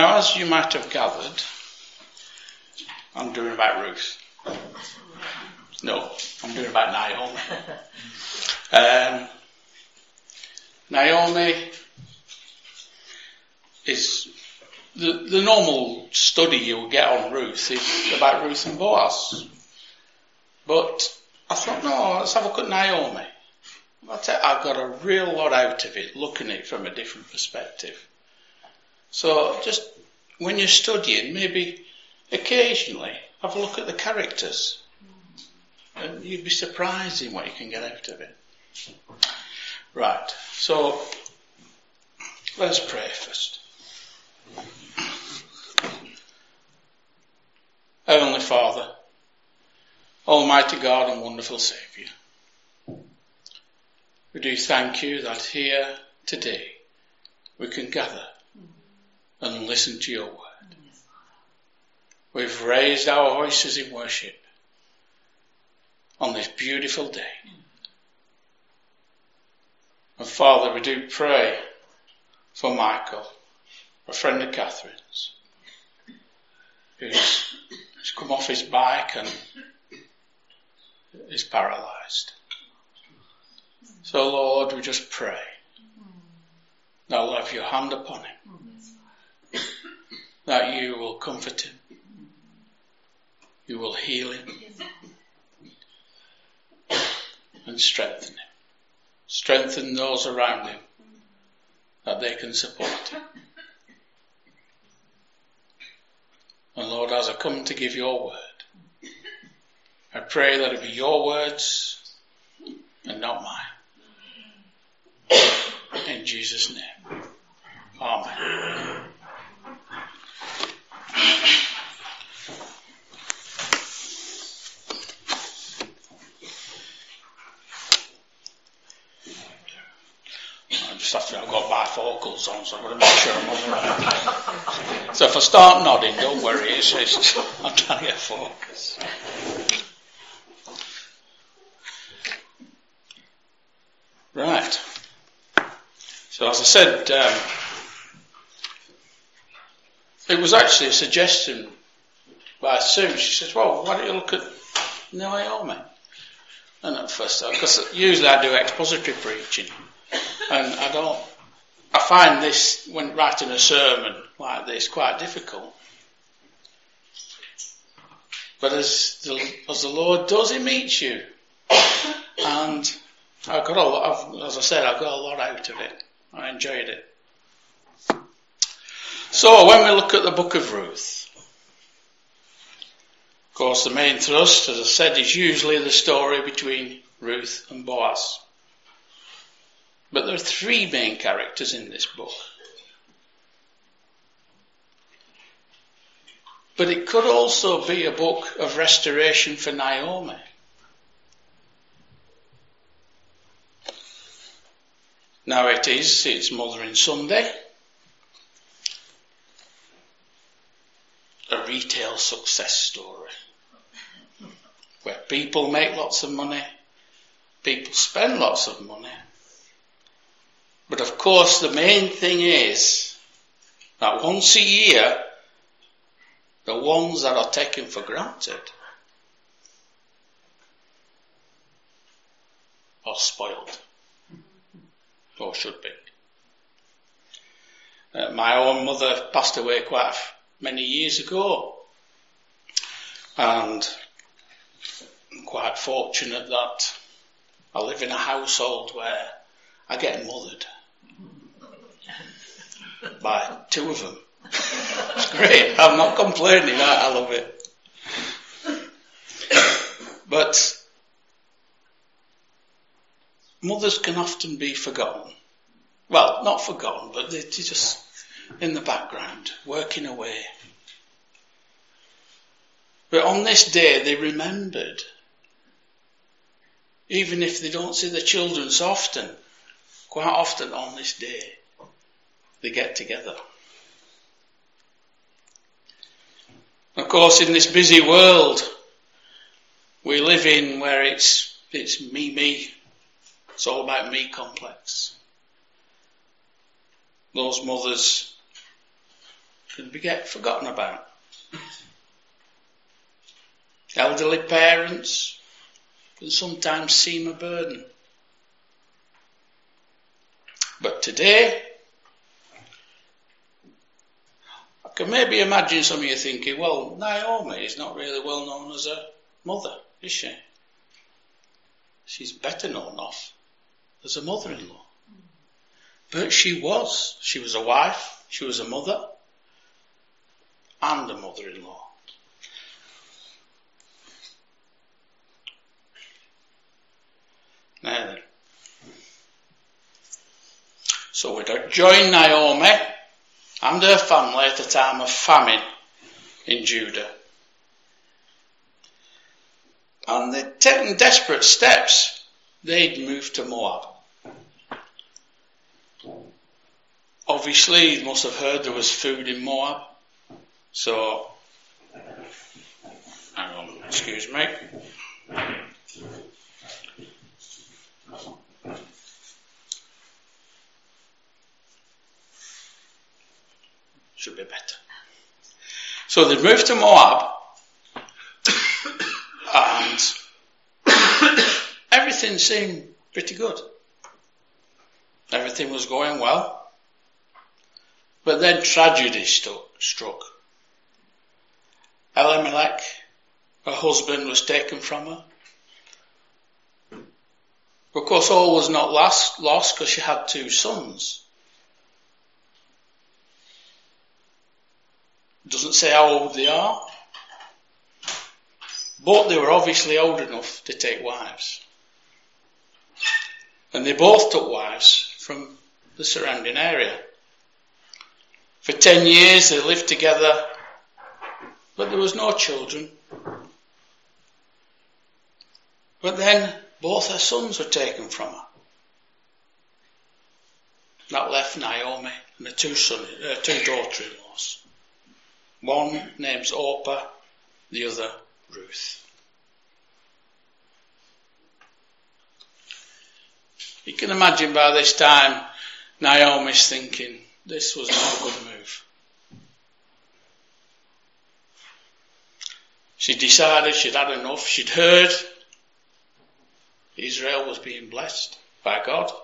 Now, as you might have gathered, I'm doing about Ruth. No, I'm doing about Naomi. Naomi is the normal study you'll get on Ruth is about Ruth and Boaz. But I thought, no, let's have a look at Naomi. I've got a real lot out of it, looking at it from a different perspective. So just when you're studying, maybe occasionally have a look at the characters. And you'd be surprised in what you can get out of it. Right, so let's pray first. Heavenly Father, Almighty God and wonderful Saviour, we do thank you that here today we can gather and listen to your word. We've raised our voices in worship on this beautiful day. And Father, we do pray for Michael, a friend of Catherine's, who's come off his bike and is paralysed. So Lord, we just pray that you'll have your hand upon him, that you will comfort him, you will heal him, and strengthen him. Strengthen those around him that they can support him. And Lord, as I come to give your word, I pray that it be your words and not mine. In Jesus' name. Amen. I've got bifocals on, so I've got to make sure I'm on the right. So if I start nodding, don't worry, it's I'm trying to get focus. Right. So as I said, it was actually a suggestion by Sue. She says, well, why don't you look at Naomi? And at first, because usually I do expository preaching. And I find this, when writing a sermon like this, quite difficult. But as the Lord does, He meets you. And I got a lot, as I said, I got a lot out of it. I enjoyed it. So when we look at the book of Ruth, of course the main thrust, as I said, is usually the story between Ruth and Boaz. But there are three main characters in this book. But it could also be a book of restoration for Naomi. Now it's Mothering Sunday, a retail success story, where people make lots of money, people spend lots of money. But of course the main thing is that once a year, the ones that are taken for granted are spoiled. Or should be. My own mother passed away quite many years ago. And I'm quite fortunate that I live in a household where I get mothered by two of them. It's great. I'm not complaining. I love it. But mothers can often be forgotten. Well, not forgotten, but they're just in the background, working away. But on this day, they remembered. Even if they don't see the children so often, quite often on this day, they get together. Of course, in this busy world we live in, where it's me, it's all about me complex. Those mothers could get forgotten about. Elderly parents can sometimes seem a burden. But today, I can maybe imagine some of you thinking, well, Naomi is not really well known as a mother, is she? She's better known off as a mother-in-law. But she was. She was a wife, she was a mother, and a mother-in-law. Now then. So we join Naomi and her family at a time of famine in Judah. And they'd taken desperate steps. They'd moved to Moab. Obviously, you must have heard there was food in Moab. So, hang on, excuse me. Should be better. So they moved to Moab, and everything seemed pretty good. Everything was going well. But then tragedy struck. Elimelech, her husband, was taken from her. Of course, all was not lost because she had 2 sons. Doesn't say how old they are, but they were obviously old enough to take wives. And they both took wives from the surrounding area. For 10 years they lived together, but there was no children. But then both her sons were taken from her. That left Naomi and her 2 daughter-in-laws. One name's Orpah, the other Ruth. You can imagine by this time Naomi's thinking, this was not a good move. She decided she'd had enough. She'd heard Israel was being blessed by God.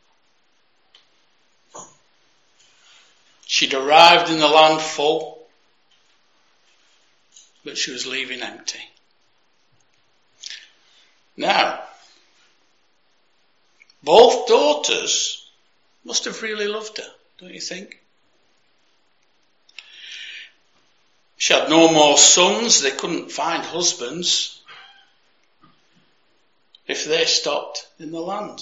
She'd arrived in the land full, but she was leaving empty. Now, both daughters must have really loved her, don't you think? She had no more sons. They couldn't find husbands if they stopped in the land.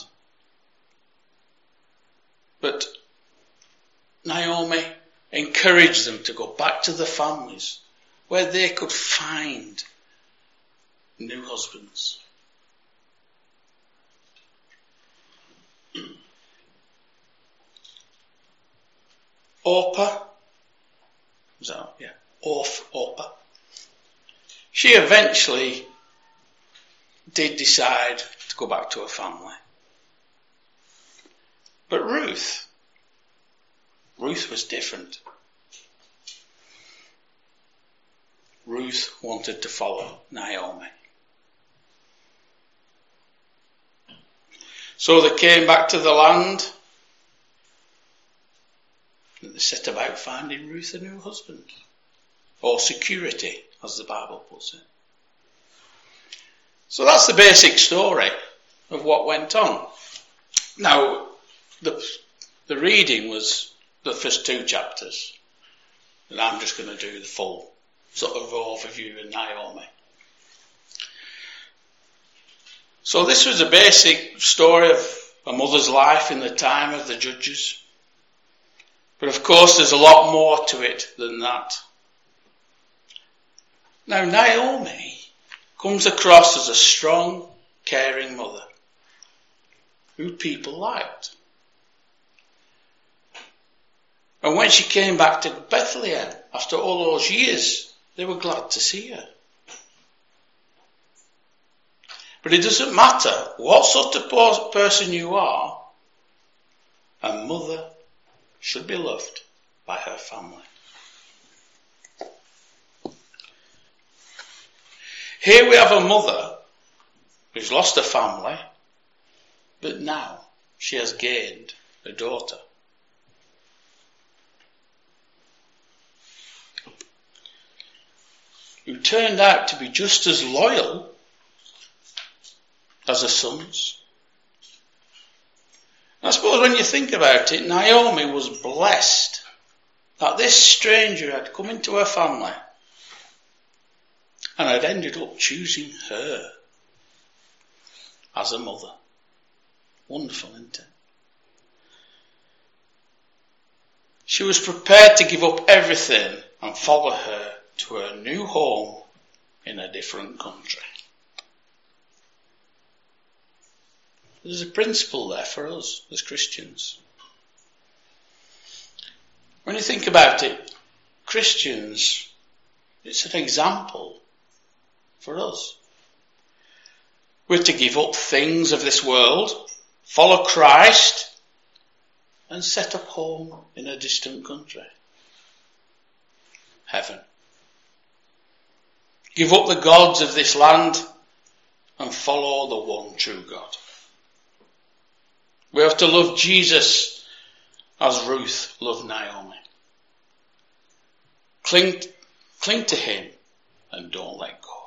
But Naomi encouraged them to go back to the families where they could find new husbands. Orpah, Orpah. She eventually did decide to go back to her family. But Ruth was different. Ruth wanted to follow Naomi. So they came back to the land and they set about finding Ruth a new husband. Or security, as the Bible puts it. So that's the basic story of what went on. Now, the reading was the first 2 chapters. And I'm just going to do the full sort of overview of Naomi. So this was a basic story of a mother's life in the time of the judges. But of course there's a lot more to it than that. Now Naomi comes across as a strong, caring mother who people liked. And when she came back to Bethlehem after all those years, they were glad to see her. But it doesn't matter what sort of person you are, a mother should be loved by her family. Here we have a mother who's lost a family, but now she has gained a daughter. Who turned out to be just as loyal as her sons. I suppose when you think about it, Naomi was blessed that this stranger had come into her family and had ended up choosing her as a mother. Wonderful, isn't it? She was prepared to give up everything and follow her to her new home in a different country. There's a principle there for us as Christians. When you think about it, Christians, it's an example for us. We're to give up things of this world, follow Christ, and set up home in a distant country. Heaven. Give up the gods of this land and follow the one true God. We have to love Jesus as Ruth loved Naomi. Cling to him and don't let go.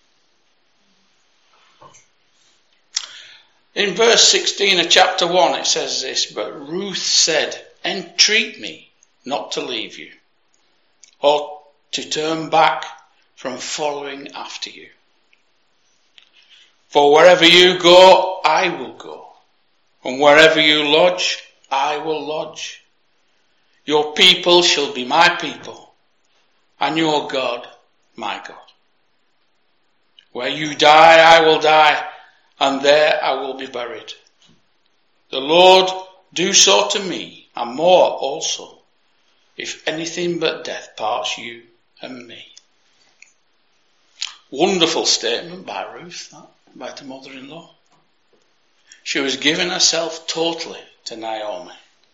In verse 16 of chapter 1 it says this, but Ruth said, entreat me not to leave you or to turn back from following after you. For wherever you go, I will go. And wherever you lodge, I will lodge. Your people shall be my people, and your God, my God. Where you die, I will die, and there I will be buried. The Lord do so to me, and more also, if anything but death parts you and me. Wonderful statement by Ruth, that, by the mother-in-law. She was giving herself totally to Naomi.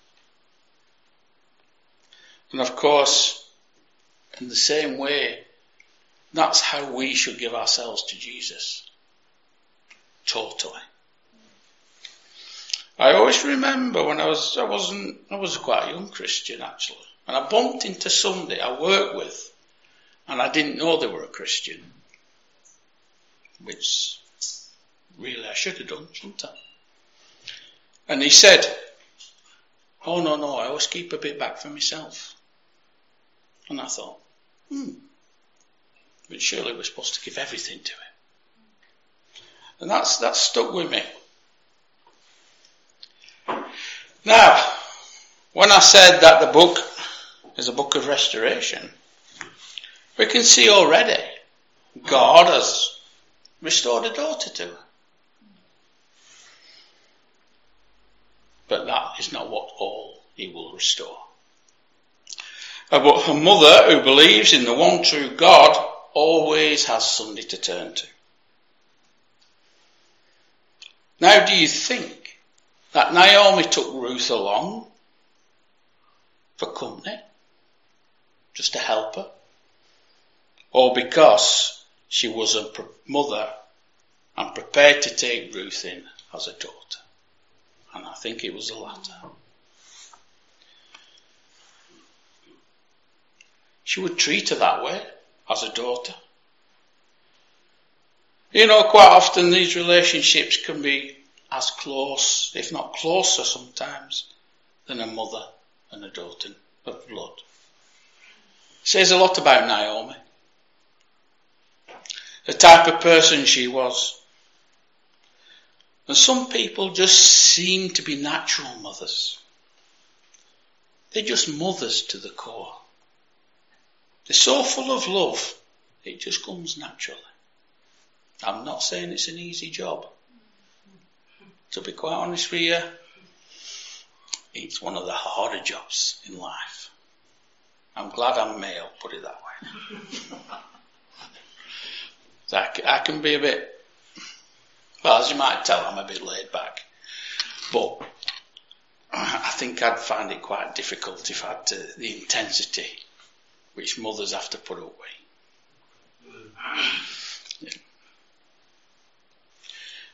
And of course, in the same way, that's how we should give ourselves to Jesus. Totally. I always remember when I was quite a young Christian actually, and I bumped into somebody I worked with, and I didn't know they were a Christian, which really I should have done, shouldn't I? And he said, oh no, I always keep a bit back for myself. And I thought, but surely we're supposed to give everything to him. And that's stuck with me. Now, when I said that the book is a book of restoration, we can see already God has restored a daughter to her. But that is not what all he will restore. But her mother, who believes in the one true God, always has somebody to turn to. Now, do you think that Naomi took Ruth along for company, just to help her? Or because she was a mother and prepared to take Ruth in as a daughter? And I think it was the latter. She would treat her that way, as a daughter. You know, quite often these relationships can be as close, if not closer sometimes, than a mother and a daughter of blood. It says a lot about Naomi. The type of person she was. And some people just seem to be natural mothers. They're just mothers to the core. They're so full of love, it just comes naturally. I'm not saying it's an easy job. To be quite honest with you, it's one of the harder jobs in life. I'm glad I'm male, put it that way. So I can be a bit, well, as you might tell, I'm a bit laid back. But I think I'd find it quite difficult if I had the intensity which mothers have to put up with. Yeah.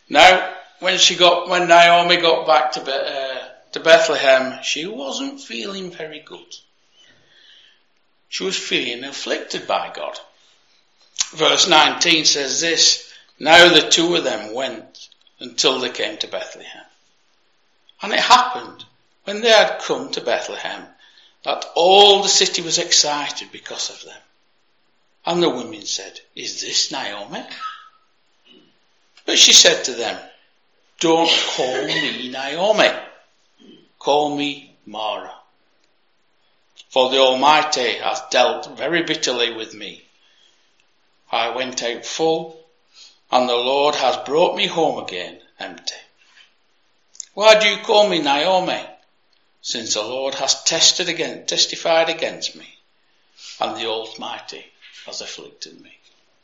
Now, when Naomi got back to Bethlehem, she wasn't feeling very good. She was feeling afflicted by God. Verse 19 says this, now the two of them went until they came to Bethlehem. And it happened, when they had come to Bethlehem, that all the city was excited because of them. And the women said, is this Naomi? But she said to them, don't call me Naomi, call me Mara. For the Almighty has dealt very bitterly with me. I went out full, and the Lord has brought me home again empty. Why do you call me Naomi, since the Lord has testified against me, and the Almighty has afflicted me?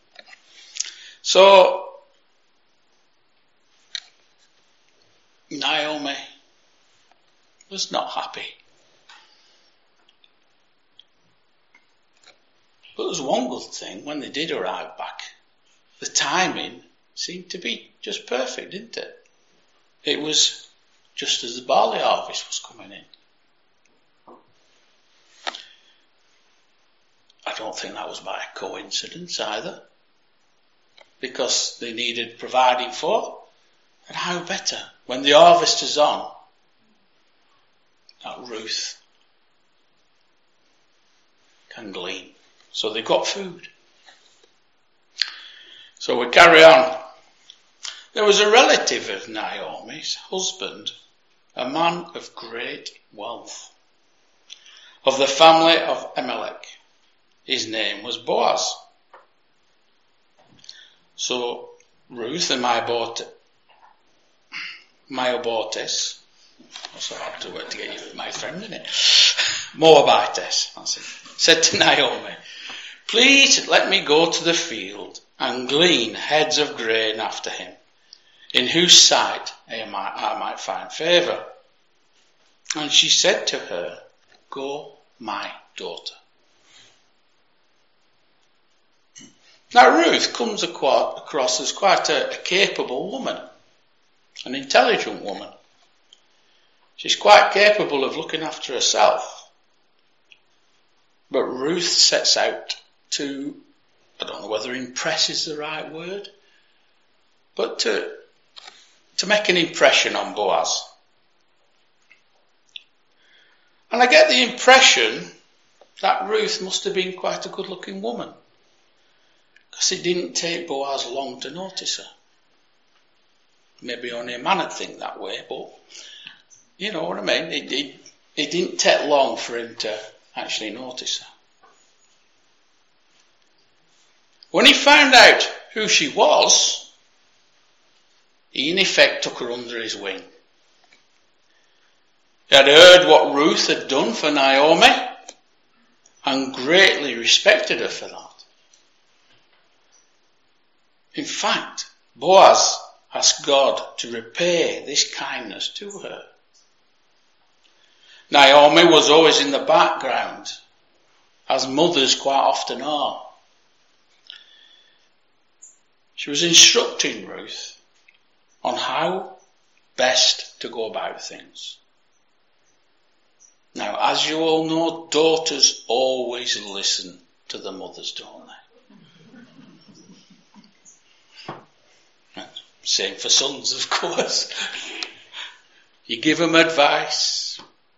So, Naomi was not happy. But there's one good thing, when they did arrive back, the timing seemed to be just perfect, didn't it? It was just as the barley harvest was coming in. I don't think that was by coincidence either, because they needed providing for, and how better when the harvest is on, that Ruth can glean. So they got food. So we carry on. There was a relative of Naomi's husband, a man of great wealth, of the family of Elimelech. His name was Boaz. So Ruth and Moabites, also hard to work to get you my friend, isn't it? Moabites, that's it, said to Naomi, please let me go to the field and glean heads of grain after him, in whose sight I might find favour. And she said to her, go, my daughter. Now Ruth comes across as quite a capable woman, an intelligent woman. She's quite capable of looking after herself. But Ruth sets out to, I don't know whether impress is the right word, but to make an impression on Boaz. And I get the impression that Ruth must have been quite a good looking woman, because it didn't take Boaz long to notice her. Maybe only a man would think that way, but you know what I mean. It didn't take long for him to actually notice her. When he found out who she was, he in effect took her under his wing. He had heard what Ruth had done for Naomi and greatly respected her for that. In fact, Boaz asked God to repay this kindness to her. Naomi was always in the background, as mothers quite often are. She was instructing Ruth on how best to go about things. Now, as you all know, daughters always listen to the mothers, don't they? Same for sons, of course. You give them advice.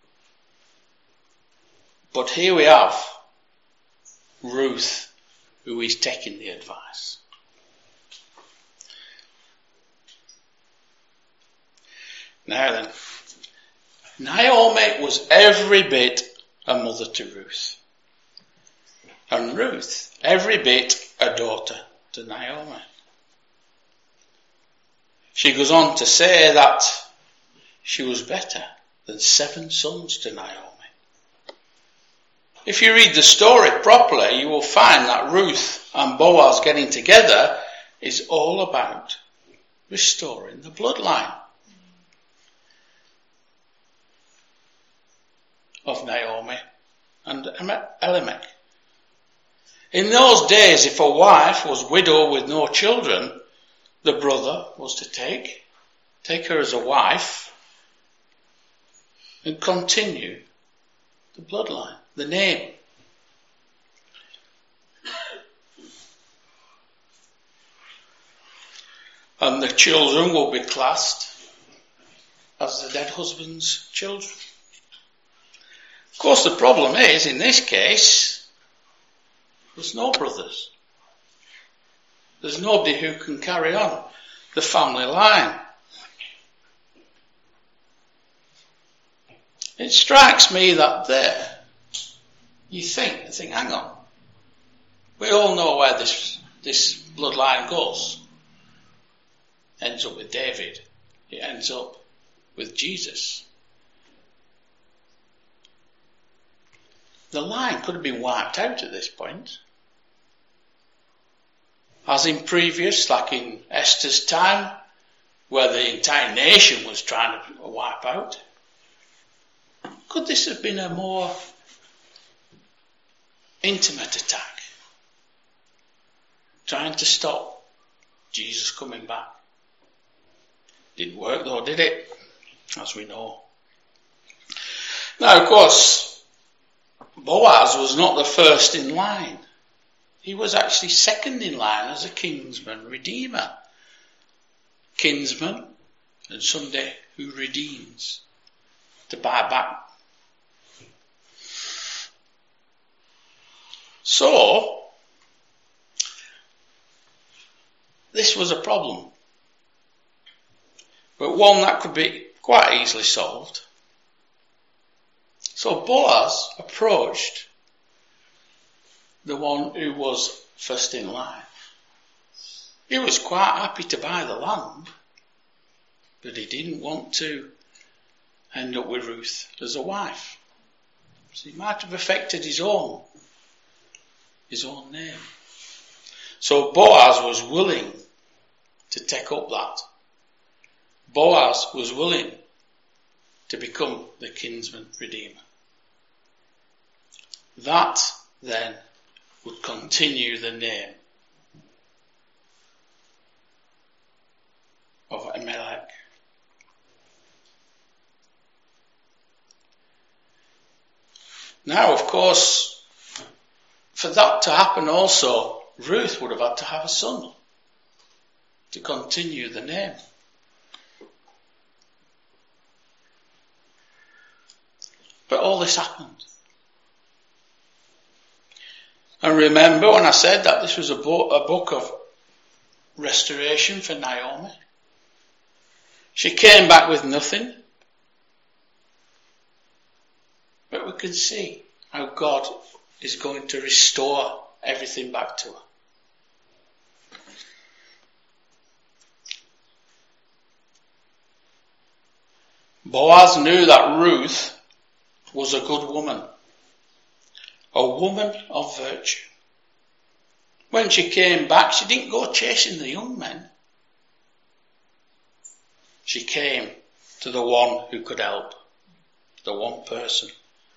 But here we have Ruth, who is taking the advice. Now then, Naomi was every bit a mother to Ruth. And Ruth, every bit a daughter to Naomi. She goes on to say that she was better than 7 sons to Naomi. If you read the story properly, you will find that Ruth and Boaz getting together is all about restoring the bloodline of Naomi and Elimelech. In those days, if a wife was widowed with no children, the brother was to take her as a wife and continue the bloodline, the name. And the children will be classed as the dead husband's children. Of course, the problem is, in this case, there's no brothers. There's nobody who can carry on the family line. It strikes me that there, you think, hang on. We all know where this bloodline goes. Ends up with David. It ends up with Jesus. The line could have been wiped out at this point. As in previous, like in Esther's time, where the entire nation was trying to wipe out. Could this have been a more intimate attack? Trying to stop Jesus coming back. Didn't work though, did it? As we know. Now, of course, Boaz was not the first in line. He was actually second in line as a kinsman redeemer. Kinsman and somebody who redeems. To buy back. So, this was a problem. But one that could be quite easily solved. So Boaz approached the one who was first in line. He was quite happy to buy the land, but he didn't want to end up with Ruth as a wife. So he might have affected his own name. So Boaz was willing to take up that. Boaz was willing to become the kinsman redeemer. That then would continue the name of Elimelech. Now, of course, for that to happen also, Ruth would have had to have a son to continue the name. But all this happened. And remember when I said that this was a book of restoration for Naomi? She came back with nothing. But we can see how God is going to restore everything back to her. Boaz knew that Ruth was a good woman, a woman of virtue. When she came back, she didn't go chasing the young men. She came to the one who could help, the one person.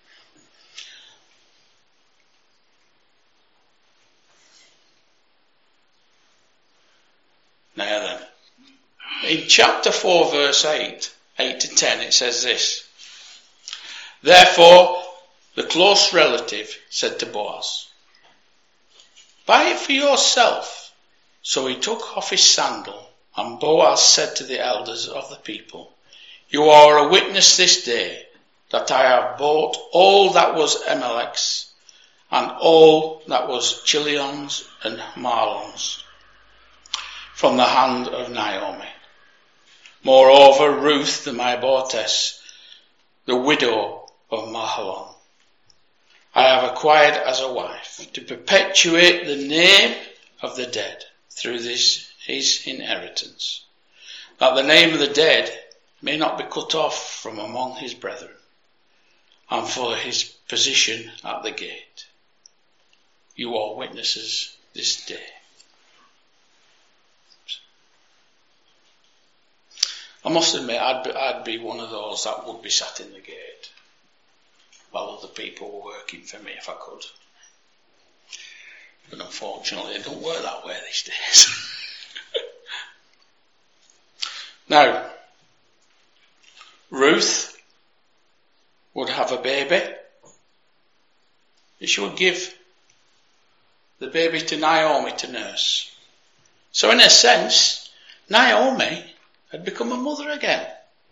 Now then, in chapter 4 verse 8 to 10 it says this. Therefore, the close relative said to Boaz, buy it for yourself. So he took off his sandal, and Boaz said to the elders of the people, you are a witness this day that I have bought all that was Elimelech's, and all that was Chilion's and Mahlon's, from the hand of Naomi. Moreover, Ruth the Moabitess, the widow of Mahlon, I have acquired as a wife, to perpetuate the name of the dead through his inheritance, that the name of the dead may not be cut off from among his brethren, and for his position at the gate. You are witnesses this day. I must admit, I'd be one of those that would be sat in the gate while other people were working for me if I could. But unfortunately, it don't work that way these days. Now, Ruth would have a baby. She would give the baby to Naomi to nurse. So in a sense, Naomi had become a mother again.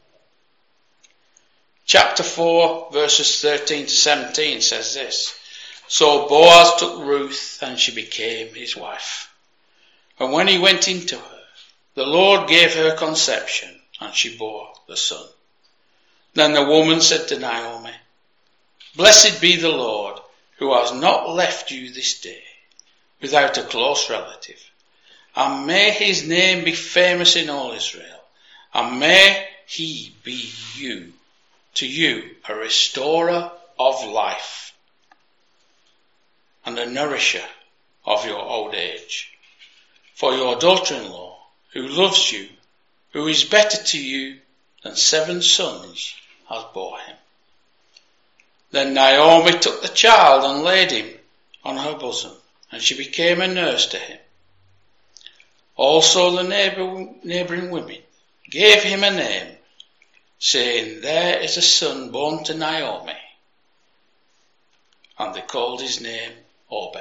Chapter 4 verses 13 to 17 says this. So Boaz took Ruth and she became his wife. And when he went into her, the Lord gave her conception and she bore the son. Then the woman said to Naomi, Blessed be the Lord who has not left you this day without a close relative. And may his name be famous in all Israel. And may he be to you a restorer of life and a nourisher of your old age. For your daughter-in-law, who loves you, who is better to you than 7 sons, has bore him. Then Naomi took the child and laid him on her bosom, and she became a nurse to him. Also the neighbouring women gave him a name, saying, There is a son born to Naomi. And they called his name Obed.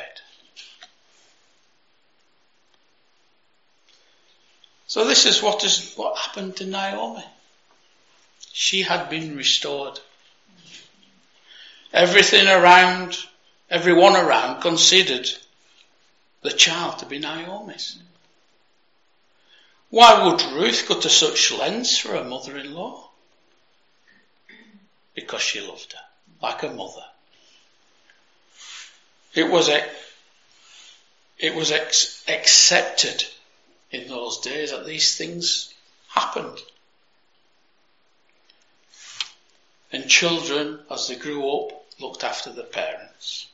So this is what happened to Naomi. She had been restored. Everyone around considered the child to be Naomi's. Why would Ruth go to such lengths for a mother-in-law? Because she loved her, like a mother. It was accepted in those days that these things happened. And children, as they grew up, looked after their parents.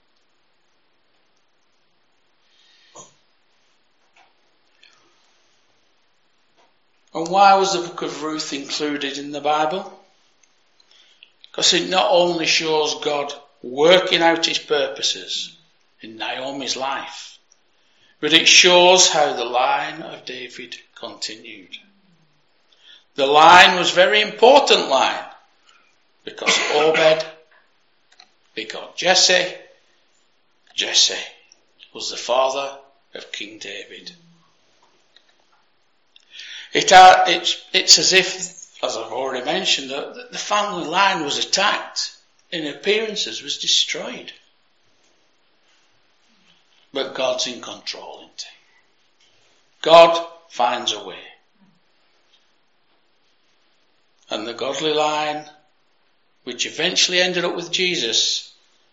And why was the book of Ruth included in the Bible? Because it not only shows God working out his purposes in Naomi's life, but it shows how the line of David continued. The line was a very important line, because Obed begot Jesse. Jesse was the father of King David. It's as if, as I've already mentioned, that the family line was attacked. In appearances was destroyed. But God's in control, isn't he? God finds a way. And the godly line, which eventually ended up with Jesus,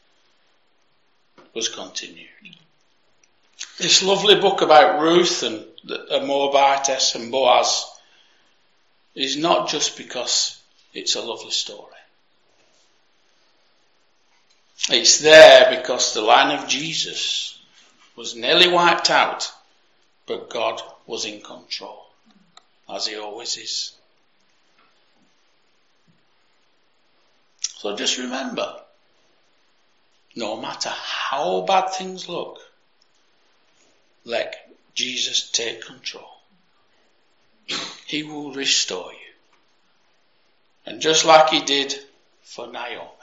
was continued. This lovely book about Ruth and a Moabitess and Boaz is not just because it's a lovely story. It's there because the line of Jesus was nearly wiped out, but God was in control, as he always is. So just remember, no matter how bad things look, let Jesus take control. He will restore you. And just like he did for Naomi,